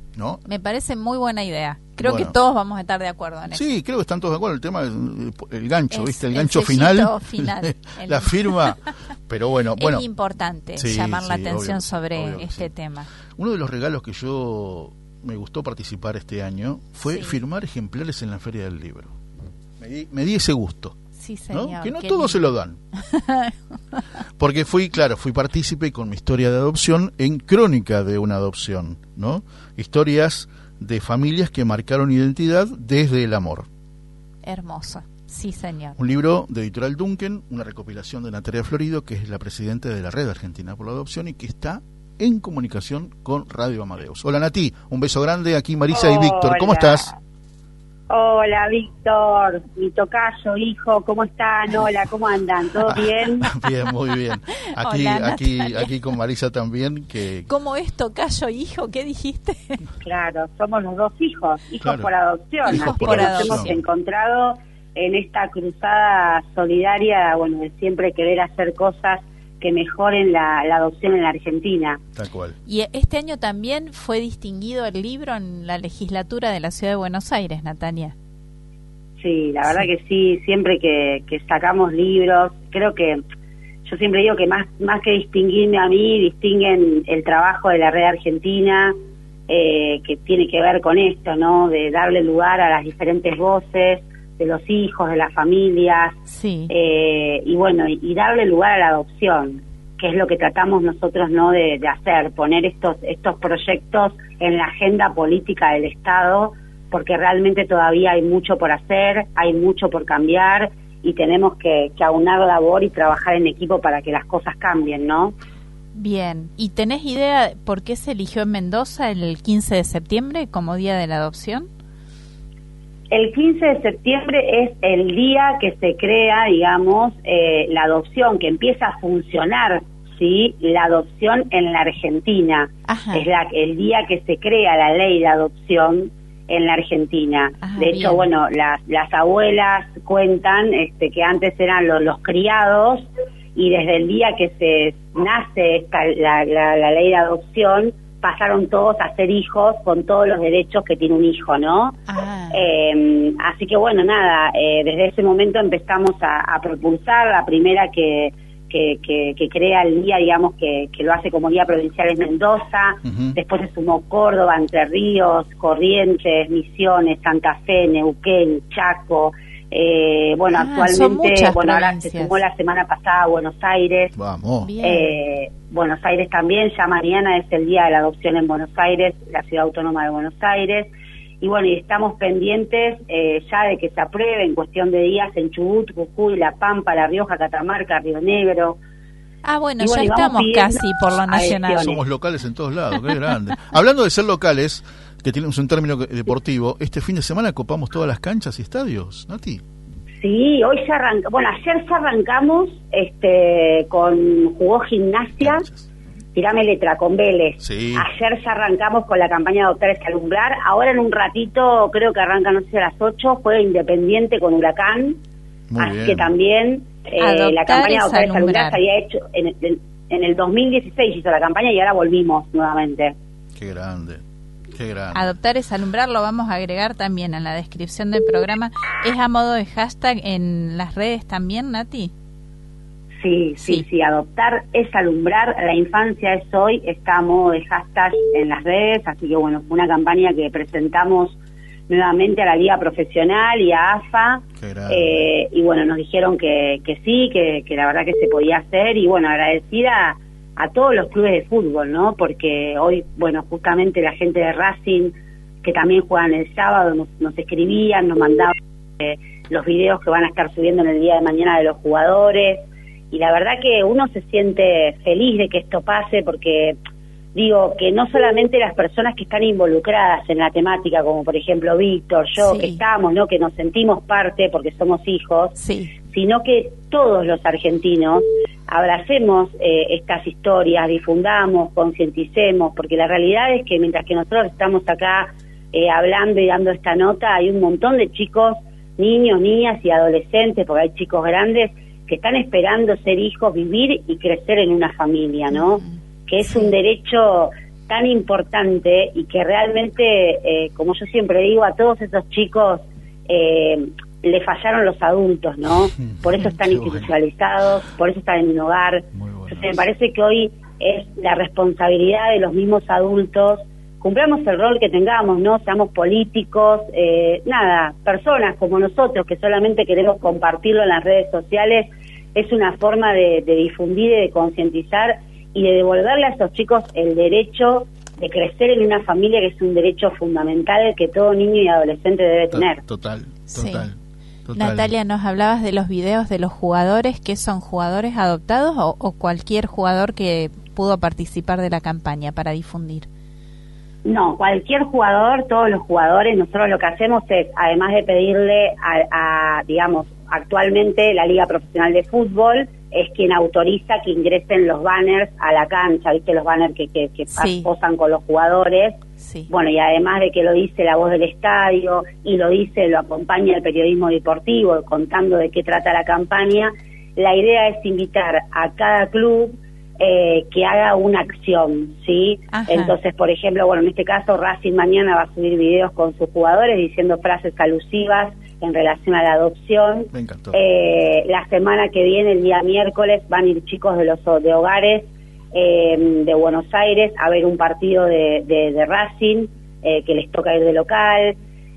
¿no? Me parece muy buena idea. Creo Bueno. que todos vamos a estar de acuerdo en eso. Sí, creo que están todos de acuerdo. El tema es el gancho, Es ¿viste? El el gancho sellito final, final. la El- firma. Pero bueno, bueno. Es importante Sí, llamar la sí, atención obvio, sobre obvio que este sí. tema. Uno de los regalos que yo me gustó participar este año fue Sí. firmar ejemplares en la Feria del Libro. Me di, me di ese gusto, Sí, ¿no? señor. Que no qué todos se lindo. lo dan. Porque fui, claro, fui partícipe con mi historia de adopción en Crónica de una adopción, ¿no? Historias de familias que marcaron identidad desde el amor. Hermoso. Sí, señor. Un libro de Editorial Duncan, una recopilación de Natalia Florido, que es la presidenta de la Red Argentina por la Adopción y que está en comunicación con Radio Amadeus. Hola Nati, un beso grande, aquí Marisa y Víctor, ¿cómo Hola. estás? Hola, Víctor, mi tocayo, hijo, ¿cómo están? Hola, ¿cómo andan? ¿Todo bien? Bien, muy bien. Aquí, Hola, aquí, Natalia. aquí con Marisa también, que ¿Cómo es tocayo, hijo? ¿Qué dijiste? Claro, somos los dos hijos, hijos Claro. por adopción. Hijos así por que nos adopción. hemos encontrado en esta cruzada solidaria, bueno, de siempre querer hacer cosas que mejoren la, la adopción en la Argentina. tal cual. Y este año también fue distinguido el libro en la legislatura de la Ciudad de Buenos Aires, Natalia. Sí, la verdad que sí, siempre que, que sacamos libros, creo que yo siempre digo que más, más que distinguirme a mí, distinguen el trabajo de la Red Argentina, eh, que tiene que ver con esto, ¿no? De darle lugar a las diferentes voces de los hijos, de las familias, Sí. eh, y bueno, y, y darle lugar a la adopción, que es lo que tratamos nosotros, ¿no? De, de hacer, poner estos, estos proyectos en la agenda política del Estado, porque realmente todavía hay mucho por hacer, hay mucho por cambiar y tenemos que, que aunar labor y trabajar en equipo para que las cosas cambien, ¿no? Bien. ¿Y tenés idea por qué se eligió en Mendoza el quince de septiembre como Día de la Adopción? El quince de septiembre es el día que se crea, digamos, eh, la adopción, que empieza a funcionar, ¿sí? La adopción en la Argentina. Ajá. Es la, el día que se crea la ley de adopción en la Argentina. Ah, de hecho, bien. bueno, las, las abuelas cuentan este, que antes eran los, los criados y desde el día que se nace esta, la, la, la ley de adopción pasaron todos a ser hijos con todos los derechos que tiene un hijo, ¿no? Ah. Eh, así que bueno, nada, eh, desde ese momento empezamos a, a propulsar. La primera que, que, que, que crea el día, digamos, que, que lo hace como día provincial es Mendoza. Ujú. Después se sumó Córdoba, Entre Ríos, Corrientes, Misiones, Santa Fe, Neuquén, Chaco. Eh, bueno, Ah, son actualmente, muchas bueno, ahora se provincias. sumó la semana pasada Buenos Aires. Vamos. Bien. Eh, Buenos Aires también, ya mañana es el día de la adopción en Buenos Aires, la ciudad autónoma de Buenos Aires. Y bueno, y estamos pendientes eh, ya de que se apruebe en cuestión de días en Chubut, Jujuy, La Pampa, La Rioja, Catamarca, Río Negro. Ah, bueno, y bueno, ya y vamos estamos pidiendo casi por lo nacional. adhesiones. Somos locales en todos lados, qué grande. Hablando de ser locales, que tenemos un término deportivo, este fin de semana copamos todas las canchas y estadios, Nati. Sí, hoy ya arrancamos, bueno, ayer ya arrancamos este, con, jugó Gimnasia, Canchas. tirame letra, con Vélez. Sí. Ayer ya arrancamos con la campaña de Adoptar es Alumbrar. Ahora en un ratito, creo que arranca, no sé si a las ocho, juega Independiente con Huracán. Muy Así bien. que también eh, Adoptar la campaña de es Adoptar es Alumbrar Alumbrar. se había hecho en, en, en el dos mil dieciséis, hizo la campaña y ahora volvimos nuevamente. Qué grande, qué grande. Adoptar es alumbrar, lo vamos a agregar también en la descripción del programa. ¿Es a modo de hashtag en las redes también, Nati? Sí, sí, Sí. sí, Adoptar es Alumbrar, la infancia es hoy, está a modo de hashtag en las redes, así que bueno, fue una campaña que presentamos nuevamente a la Liga Profesional y a A F A, Qué grande. eh, y bueno, nos dijeron que, que sí, que, que la verdad que se podía hacer, y bueno, agradecida a todos los clubes de fútbol, ¿no? Porque hoy, bueno, justamente la gente de Racing, que también juegan el sábado, nos, nos escribían, nos mandaban eh, los videos que van a estar subiendo en el día de mañana de los jugadores, y la verdad que uno se siente feliz de que esto pase, porque digo que no solamente las personas que están involucradas en la temática, como por ejemplo Víctor, yo, Sí. que estamos, ¿no? Que nos sentimos parte porque somos hijos, Sí. sino que todos los argentinos abracemos eh, estas historias, difundamos, concienticemos, porque la realidad es que mientras que nosotros estamos acá eh, hablando y dando esta nota, hay un montón de chicos, niños, niñas y adolescentes, porque hay chicos grandes que están esperando ser hijos, vivir y crecer en una familia, ¿no? Que es un derecho tan importante y que realmente, eh, como yo siempre digo, a todos esos chicos eh, le fallaron los adultos, ¿no? Por eso están institucionalizados, por eso están en un hogar. Bueno, Entonces me parece que hoy es la responsabilidad de los mismos adultos, cumplamos el rol que tengamos, ¿no? Seamos políticos, eh, nada, personas como nosotros que solamente queremos compartirlo en las redes sociales, es una forma de, de difundir y de concientizar y de devolverle a esos chicos el derecho de crecer en una familia, que es un derecho fundamental que todo niño y adolescente debe tener. Total, Sí. total. total. Natalia, nos hablabas de los videos de los jugadores, ¿que son jugadores adoptados o, o cualquier jugador que pudo participar de la campaña para difundir? No, cualquier jugador, todos los jugadores, nosotros lo que hacemos es, además de pedirle a, a digamos, actualmente la Liga Profesional de Fútbol es quien autoriza que ingresen los banners a la cancha, ¿viste? Los banners que, que, que Sí. posan con los jugadores. Sí. Bueno, y además de que lo dice la voz del estadio y lo dice, lo acompaña el periodismo deportivo contando de qué trata la campaña, la idea es invitar a cada club eh, que haga una acción, ¿sí? Ajá. Entonces, por ejemplo, bueno, en este caso Racing mañana va a subir videos con sus jugadores diciendo frases alusivas en relación a la adopción. Me encantó. Eh, la semana que viene, el día miércoles, van a ir chicos de los de hogares eh, de Buenos Aires a ver un partido de, de, de Racing, eh, que les toca ir de local.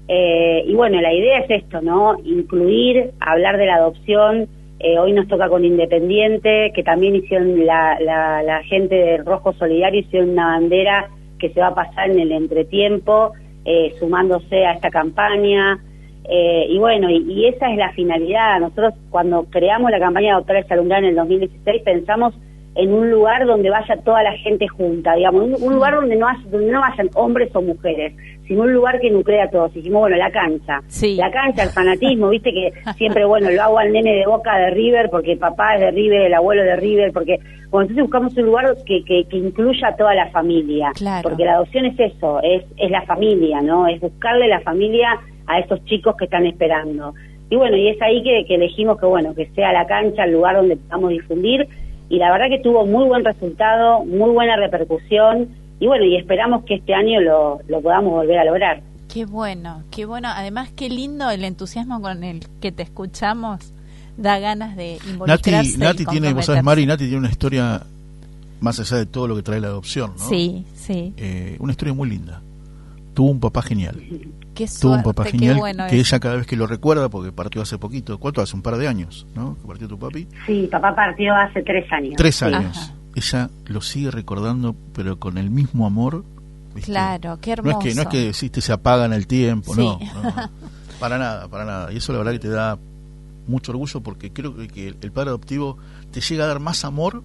Eh, y bueno, la idea es esto, ¿no? Incluir, hablar de la adopción. Eh, hoy nos toca con Independiente, que también hicieron la, la, la gente del Rojo Solidario, hicieron una bandera que se va a pasar en el entretiempo, eh, sumándose a esta campaña. Eh, y bueno, y, y esa es la finalidad. Nosotros cuando creamos la campaña de Adoptar esta Alumbrada en el dos mil dieciséis pensamos en un lugar donde vaya toda la gente junta, digamos, un, un lugar donde no, haya, donde no vayan hombres o mujeres, sino un lugar que nuclea a todos. Dijimos, bueno, la cancha, Sí. la cancha, el fanatismo, viste que siempre, bueno, lo hago al nene de Boca de River, porque papá es de River, el abuelo de River, porque, bueno, entonces buscamos un lugar que, que, que incluya a toda la familia, Claro. porque la adopción es eso, es, es la familia, ¿no? Es buscarle la familia a esos chicos que están esperando. Y bueno, y es ahí que, que elegimos que, bueno, que sea la cancha el lugar donde podamos difundir, y la verdad que tuvo muy buen resultado, muy buena repercusión, y bueno, y esperamos que este año lo, lo podamos volver a lograr. Qué bueno, qué bueno. Además, qué lindo el entusiasmo con el que te escuchamos. Da ganas de involucrarse. Nati, y Nati tiene, vos sabés, comprometerse. Mari, Nati tiene una historia más allá de todo lo que trae la adopción, ¿no? Sí, sí. Eh, una historia muy linda. Tuvo un papá genial. Qué Tuvo un suerte, papá qué genial bueno que eso. ella cada vez que lo recuerda, porque partió hace poquito, ¿cuánto hace? Un par de años, ¿no? Que partió tu papi. Sí, papá partió hace tres años. Tres Sí. años. Ajá. Ella lo sigue recordando, pero con el mismo amor. ¿viste? Claro, qué No hermoso. es que, no es que existe, se apaga en el tiempo, Sí. no, no. Para nada, para nada. Y eso la verdad que te da mucho orgullo, porque creo que, que el padre adoptivo te llega a dar más amor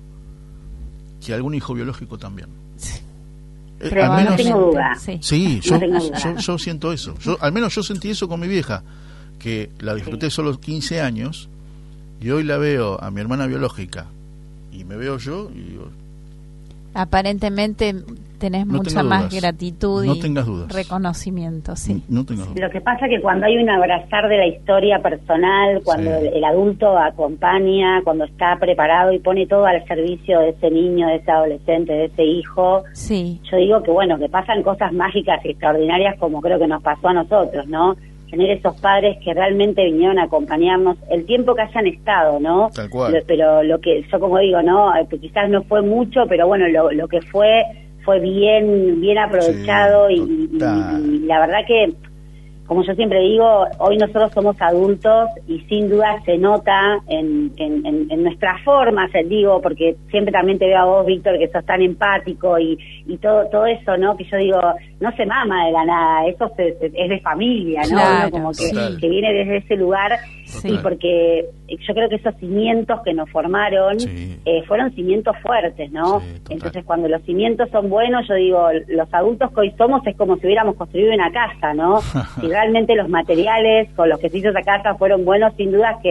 que algún hijo biológico también. Sí. Eh, Pero al no menos, tengo duda. Sí. sí, yo, No tengo duda. yo, yo siento eso. Yo, al menos yo sentí eso con mi vieja, que la disfruté solo quince años, y hoy la veo a mi hermana biológica, y me veo yo, y digo, Aparentemente tenés No mucha tengo más dudas. gratitud No y tengas dudas. reconocimiento, sí. no tengo duda. Lo que pasa es que cuando hay un abrazar de la historia personal, cuando Sí. el, el adulto acompaña, cuando está preparado y pone todo al servicio de ese niño, de ese adolescente, de ese hijo, Sí, yo digo que bueno, que pasan cosas mágicas y extraordinarias como creo que nos pasó a nosotros, ¿no? Tener esos padres que realmente vinieron a acompañarnos el tiempo que hayan estado, ¿no? Tal cual. Lo- pero lo que yo como digo, ¿no? Eh, que quizás no fue mucho, pero bueno, lo, lo que fue fue bien bien aprovechado Sí, y, y- total. y la verdad que, como yo siempre digo, hoy nosotros somos adultos y sin duda se nota en, en, en, en nuestras formas, eh, digo, porque siempre también te veo a vos, Víctor, que sos tan empático y, y todo todo eso, ¿no? Que yo digo, no se mama de la nada, eso se- se- es de familia, ¿no? Claro, Uno como que, Total. que viene desde ese lugar Sí. y porque yo creo que esos cimientos que nos formaron Sí. eh, fueron cimientos fuertes, ¿no? Sí, total. Entonces cuando los cimientos son buenos, yo digo, los adultos que hoy somos es como si hubiéramos construido una casa, ¿no? Si realmente los materiales con los que se hizo esa casa fueron buenos, sin duda que,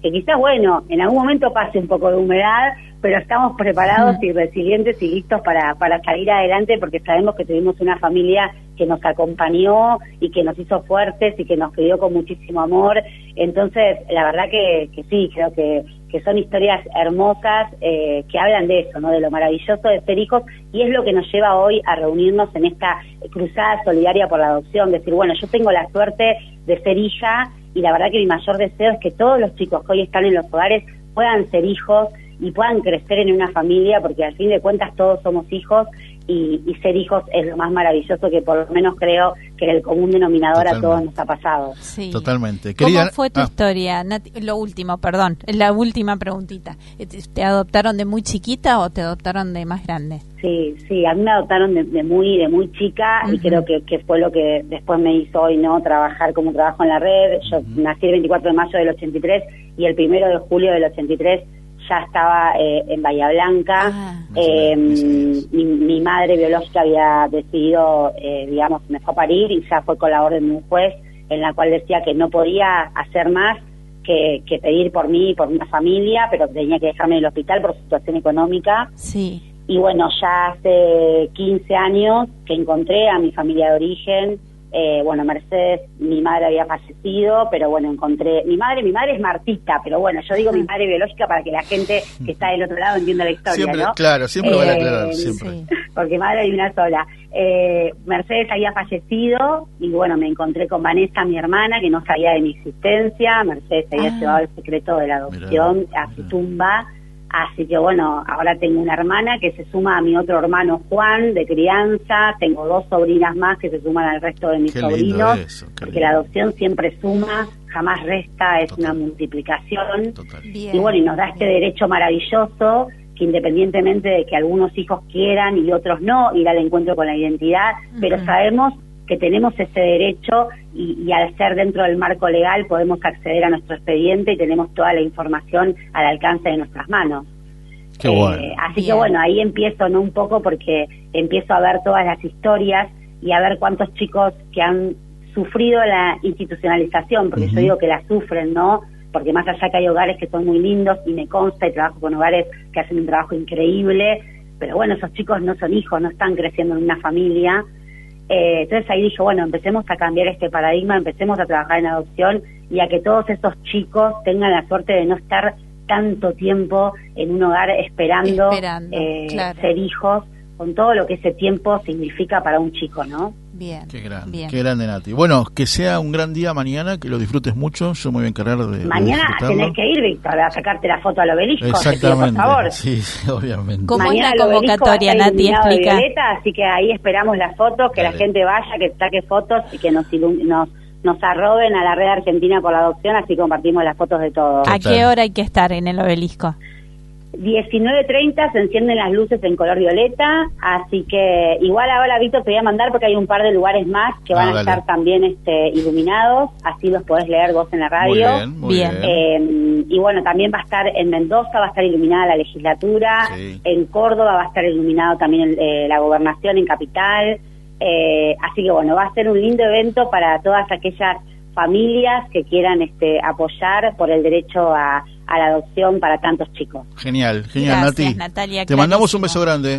que quizás, bueno, en algún momento pase un poco de humedad, pero estamos preparados y resilientes y listos para, para salir adelante, porque sabemos que tuvimos una familia que nos acompañó y que nos hizo fuertes y que nos crió con muchísimo amor. Entonces, la verdad que, que sí, creo que, que son historias hermosas eh, que hablan de eso, ¿no? De lo maravilloso de ser hijos, y es lo que nos lleva hoy a reunirnos en esta cruzada solidaria por la adopción, decir, bueno, yo tengo la suerte de ser hija, y la verdad que mi mayor deseo es que todos los chicos que hoy están en los hogares puedan ser hijos y puedan crecer en una familia, porque al fin de cuentas todos somos hijos, y, y ser hijos es lo más maravilloso que por lo menos creo que el común denominador Totalmente. A todos nos ha pasado. Sí. Totalmente. ¿Cómo Quería... fue tu ah. historia, Nati? Lo último, perdón, la última preguntita. ¿Te adoptaron de muy chiquita o te adoptaron de más grande? Sí, sí, a mí me adoptaron de, de muy de muy chica, uh-huh. y creo que, que fue lo que después me hizo hoy, ¿no? Trabajar como trabajo en la red. Yo uh-huh. nací el veinticuatro de mayo del ochenta y tres y el primero de julio del ochenta y tres ya estaba eh, en Bahía Blanca. Ah, eh, mi, mi madre biológica había decidido, eh, digamos, me fue a parir, y ya fue con la orden de un juez en la cual decía que no podía hacer más que, que pedir por mí y por una familia, pero tenía que dejarme en el hospital por situación económica. Sí. Y bueno, ya hace quince años que encontré a mi familia de origen. Eh, bueno, Mercedes, mi madre había fallecido, pero bueno, encontré... Mi madre, mi madre es Martita, pero bueno, yo digo mi madre biológica para que la gente que está del otro lado entienda la historia, siempre, ¿no? Claro, siempre eh, van a aclarar, siempre. Sí, porque madre hay una sola. Eh, Mercedes había fallecido, y bueno, me encontré con Vanessa, mi hermana, que no sabía de mi existencia. Mercedes había ah. llevado el secreto de la adopción mirá, a su mirá. tumba. Así que bueno, ahora tengo una hermana que se suma a mi otro hermano Juan, de crianza. Tengo dos sobrinas más que se suman al resto de mis qué sobrinos, eso, porque lindo. La adopción siempre suma, jamás resta, es Total. Una multiplicación. Y bueno, y nos da este derecho maravilloso, que independientemente de que algunos hijos quieran y otros no, ir al encuentro con la identidad, uh-huh. pero sabemos que tenemos ese derecho, y, y al ser dentro del marco legal podemos acceder a nuestro expediente y tenemos toda la información al alcance de nuestras manos. Qué bueno. Eh, así Bien. que bueno, ahí empiezo, ¿no? Un poco porque empiezo a ver todas las historias y a ver cuántos chicos que han sufrido la institucionalización, porque uh-huh. yo digo que la sufren, ¿no? Porque más allá que hay hogares que son muy lindos, y me consta, y trabajo con hogares que hacen un trabajo increíble, pero bueno, esos chicos no son hijos, no están creciendo en una familia. Eh, entonces ahí dije, bueno, empecemos a cambiar este paradigma, empecemos a trabajar en adopción, y a que todos esos chicos tengan la suerte de no estar tanto tiempo en un hogar esperando, esperando eh, claro. ser hijos, con todo lo que ese tiempo significa para un chico, ¿no? Bien. Qué grande, bien. qué grande, Nati. Bueno, que sea un gran día mañana, que lo disfrutes mucho. Yo me voy a encargar de Mañana de tenés que ir, Víctor, a sacarte la foto al obelisco. Exactamente. Pido, por favor. Sí, sí, obviamente. ¿Cómo Mañana es la convocatoria, Nati? Explica. Violeta, así que ahí esperamos las fotos, que Dale. La gente vaya, que saque fotos y que nos ilum- nos nos arroben a la Red Argentina por la Adopción, así compartimos las fotos de todos. ¿A qué hora hay que estar en el obelisco? diecinueve treinta se encienden las luces en color violeta, así que igual ahora, Víctor, te voy a mandar porque hay un par de lugares más que van ah, a estar también este, iluminados, así los podés leer vos en la radio. Muy bien, muy bien. Eh, y bueno, también va a estar en Mendoza, va a estar iluminada la legislatura, sí. En Córdoba va a estar iluminado también eh, la gobernación en Capital, eh, así que bueno, va a ser un lindo evento para todas aquellas familias que quieran este, apoyar por el derecho a a la adopción para tantos chicos. Genial, genial, gracias, Nati. Natalia, te mandamos un beso grande.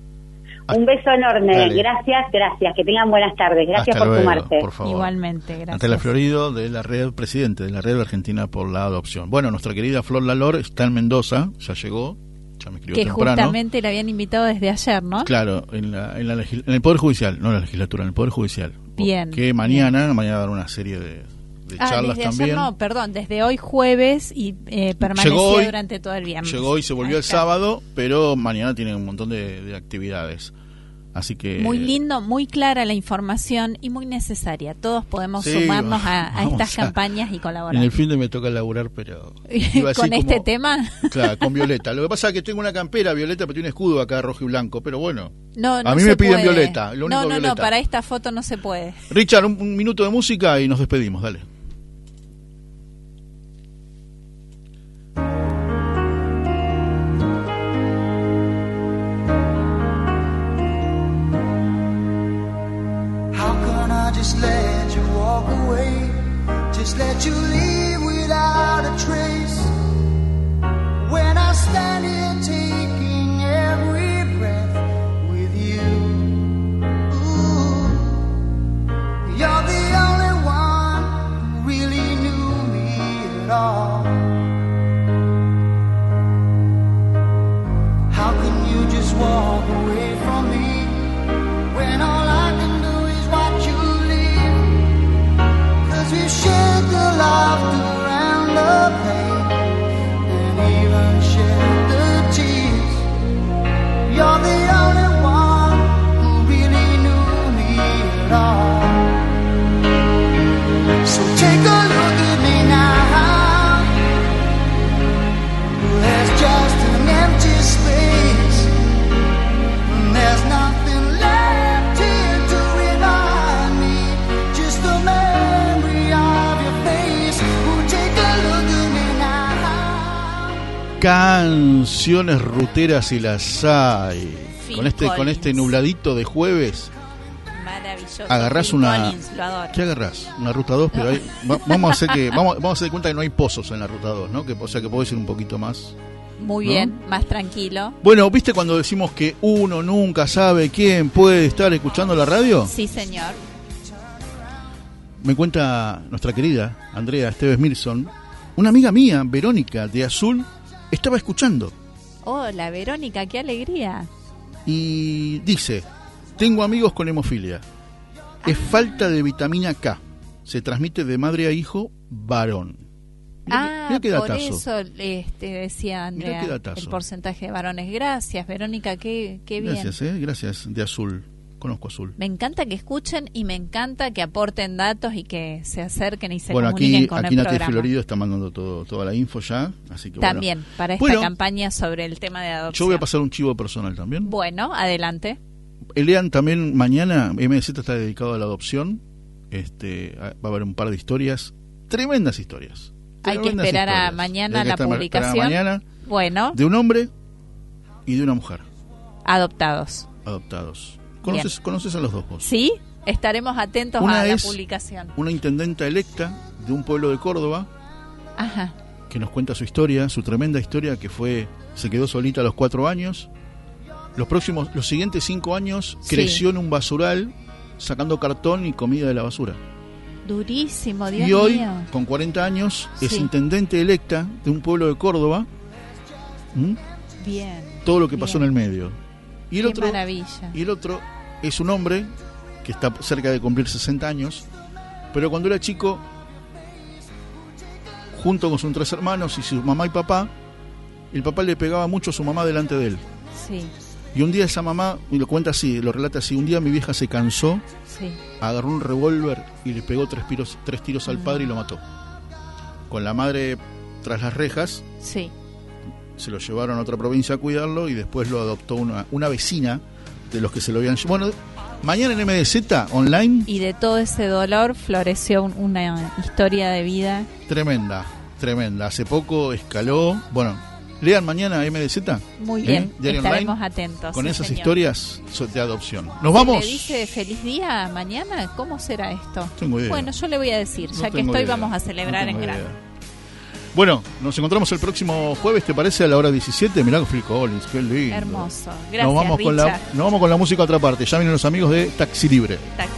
Un beso enorme. Dale. Gracias, gracias. Que tengan buenas tardes. Gracias Hasta por luego, sumarte. Por favor. Igualmente, gracias. Natalia Florido, de la red, presidente de la Red Argentina por la Adopción. Bueno, nuestra querida Flor Lalor está en Mendoza, ya llegó, ya me escribió que temprano. Que justamente la habían invitado desde ayer, ¿no? Claro, en, la, en, la legis- en el Poder Judicial, no en la legislatura, en el Poder Judicial. Bien. Que mañana, bien. mañana va a dar una serie de... de ah, charlas desde también. Ayer no, perdón, desde hoy jueves y eh, permanecía hoy, durante todo el viernes. Llegó y se volvió el sábado, pero mañana tienen un montón de, de actividades. Así que muy lindo, muy clara la información y muy necesaria. Todos podemos sí, sumarnos a, a estas a, campañas y colaborar. En el fin de me toca laburar, pero iba con este como, tema. Claro, con Violeta. Lo que pasa es que tengo una campera Violeta, pero tiene un escudo acá rojo y blanco, pero bueno. No, no a mí se me piden puede. Violeta. Lo único no, no, Violeta. no, para esta foto no se puede. Richard, un, un minuto de música y nos despedimos, dale. Just let you walk away, just let you leave without a trace. Canciones ruteras y las hay. Phil Con este, con Collins. este nubladito de jueves, Maravilloso. agarrás Phil una. Collins, lo adoro. ¿Qué agarrás? Una ruta dos, pero hay, va- vamos a hacer que vamos, vamos a hacer de cuenta que no hay pozos en la ruta dos, ¿no? Que, o sea que podés ir un poquito más. Muy ¿no? bien, más tranquilo. Bueno, ¿viste cuando decimos que uno nunca sabe quién puede estar escuchando la radio? Sí, señor. Me cuenta nuestra querida Andrea Esteves Milson, una amiga mía, Verónica de Azul, estaba escuchando Hola, Verónica, qué alegría. y dice: tengo amigos con hemofilia. Es falta de vitamina K. Se transmite de madre a hijo varón. Mirá que- Ah, mirá qué por datazo. eso este, decía Mirá Andrea, qué datazo. el porcentaje de varones. Gracias, Verónica, qué, qué bien. Gracias, eh, gracias, de Azul. Conozco Azul. Me encanta que escuchen y me encanta que aporten datos y que se acerquen y se Bueno, comuniquen aquí, con aquí el Nati programa. Florido está mandando todo, toda la info ya, así que También, bueno. para esta Bueno, campaña sobre el tema de Yo adopción. voy a pasar un chivo personal también. Bueno, adelante. Lean también mañana, M D Z está dedicado a la adopción. Este, va a haber un par de historias, tremendas historias. Hay que tremendas esperar a historias. mañana Hay que la estar- esperar a publicación. mañana Bueno, de un hombre y de una mujer adoptados. adoptados. ¿Conoces, conoces a los dos vos? ¿Sí? Estaremos atentos Una a la es publicación. una intendenta electa de un pueblo de Córdoba Ajá. que nos cuenta su historia, su tremenda historia, que fue, se quedó solita a los cuatro años. Los próximos, los siguientes cinco años Sí. creció en un basural sacando cartón y comida de la basura. Durísimo, Dios Y hoy, mío. con cuarenta años, es Sí. intendente electa de un pueblo de Córdoba. ¿Mm? Bien. Todo lo que pasó Bien. en el medio. Y el Qué otro, maravilla. y el otro es un hombre que está cerca de cumplir sesenta años, pero cuando era chico, junto con sus tres hermanos y su mamá y papá, el papá le pegaba mucho a su mamá delante de él. Sí, Y un día esa mamá, y lo cuenta así, lo relata así, un día mi vieja se cansó, sí. agarró un revólver y le pegó tres tiros, tres tiros al padre y lo mató. Con la madre tras las rejas, Sí. se lo llevaron a otra provincia a cuidarlo y después lo adoptó una, una vecina de los que se lo habían llevado. Bueno, mañana en M D Z online, Y de todo ese dolor floreció un- una historia de vida. tremenda, tremenda. Hace poco escaló, bueno, lean mañana M D Z. Muy ¿eh? bien, Diario estaremos online, atentos. con sí, esas señor. historias so- de adopción. ¿Nos vamos? ¿Le dice feliz día mañana? ¿Cómo será esto? Tengo idea. Bueno, yo le voy a decir, No ya que tengo estoy, idea, vamos a no celebrar tengo en idea. grande. Bueno, nos encontramos el próximo jueves, ¿te parece? A la hora diecisiete. Mirá con Phil Collins, qué lindo. Hermoso. Gracias, nos vamos con la, Richard. nos vamos con la música a otra parte. Ya vienen los amigos de Taxi Libre. Taxi